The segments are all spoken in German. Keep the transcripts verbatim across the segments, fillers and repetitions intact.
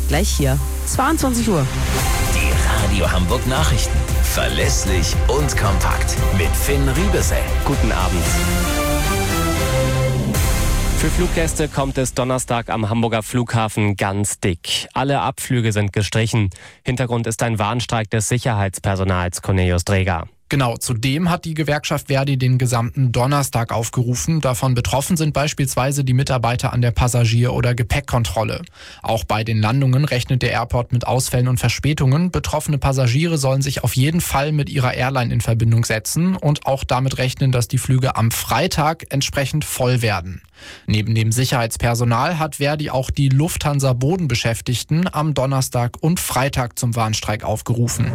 gleich hier. zweiundzwanzig Uhr. Die Radio Hamburg Nachrichten. Verlässlich und kompakt. Mit Finn Riebesell. Guten Abend. Für Fluggäste kommt es Donnerstag am Hamburger Flughafen ganz dick. Alle Abflüge sind gestrichen. Hintergrund ist ein Warnstreik des Sicherheitspersonals, Cornelius Dreger. Genau, zudem hat die Gewerkschaft Verdi den gesamten Donnerstag aufgerufen. Davon betroffen sind beispielsweise die Mitarbeiter an der Passagier- oder Gepäckkontrolle. Auch bei den Landungen rechnet der Airport mit Ausfällen und Verspätungen. Betroffene Passagiere sollen sich auf jeden Fall mit ihrer Airline in Verbindung setzen und auch damit rechnen, dass die Flüge am Freitag entsprechend voll werden. Neben dem Sicherheitspersonal hat Verdi auch die Lufthansa-Bodenbeschäftigten am Donnerstag und Freitag zum Warnstreik aufgerufen.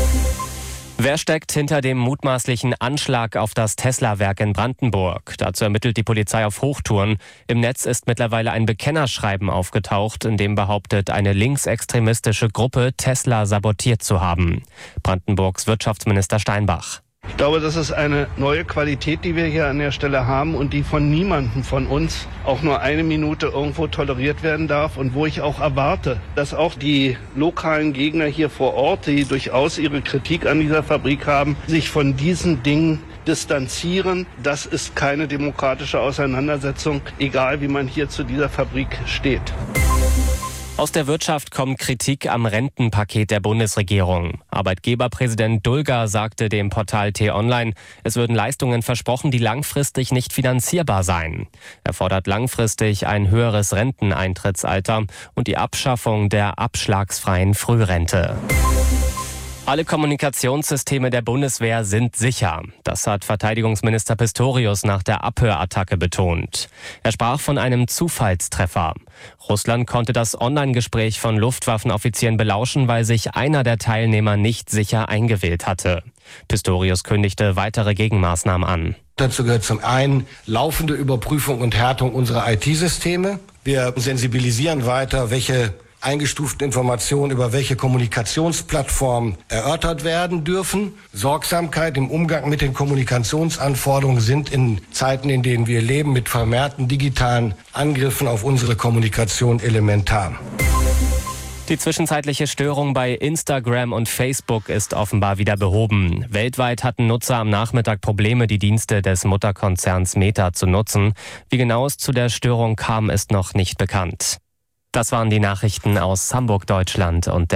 Wer steckt hinter dem mutmaßlichen Anschlag auf das Tesla-Werk in Brandenburg? Dazu ermittelt die Polizei auf Hochtouren. Im Netz ist mittlerweile ein Bekennerschreiben aufgetaucht, in dem behauptet, eine linksextremistische Gruppe Tesla sabotiert zu haben. Brandenburgs Wirtschaftsminister Steinbach. Ich glaube, das ist eine neue Qualität, die wir hier an der Stelle haben und die von niemandem von uns auch nur eine Minute irgendwo toleriert werden darf und wo ich auch erwarte, dass auch die lokalen Gegner hier vor Ort, die durchaus ihre Kritik an dieser Fabrik haben, sich von diesen Dingen distanzieren. Das ist keine demokratische Auseinandersetzung, egal wie man hier zu dieser Fabrik steht. Aus der Wirtschaft kommt Kritik am Rentenpaket der Bundesregierung. Arbeitgeberpräsident Dulger sagte dem Portal T-Online, es würden Leistungen versprochen, die langfristig nicht finanzierbar seien. Er fordert langfristig ein höheres Renteneintrittsalter und die Abschaffung der abschlagsfreien Frührente. Alle Kommunikationssysteme der Bundeswehr sind sicher. Das hat Verteidigungsminister Pistorius nach der Abhörattacke betont. Er sprach von einem Zufallstreffer. Russland konnte das Online-Gespräch von Luftwaffenoffizieren belauschen, weil sich einer der Teilnehmer nicht sicher eingewählt hatte. Pistorius kündigte weitere Gegenmaßnahmen an. Dazu gehört zum einen laufende Überprüfung und Härtung unserer I T-Systeme. Wir sensibilisieren weiter, welche eingestuften Informationen über welche Kommunikationsplattformen erörtert werden dürfen. Sorgsamkeit im Umgang mit den Kommunikationsanforderungen sind in Zeiten, in denen wir leben, mit vermehrten digitalen Angriffen auf unsere Kommunikation elementar. Die zwischenzeitliche Störung bei Instagram und Facebook ist offenbar wieder behoben. Weltweit hatten Nutzer am Nachmittag Probleme, die Dienste des Mutterkonzerns Meta zu nutzen. Wie genau es zu der Störung kam, ist noch nicht bekannt. Das waren die Nachrichten aus Hamburg, Deutschland und der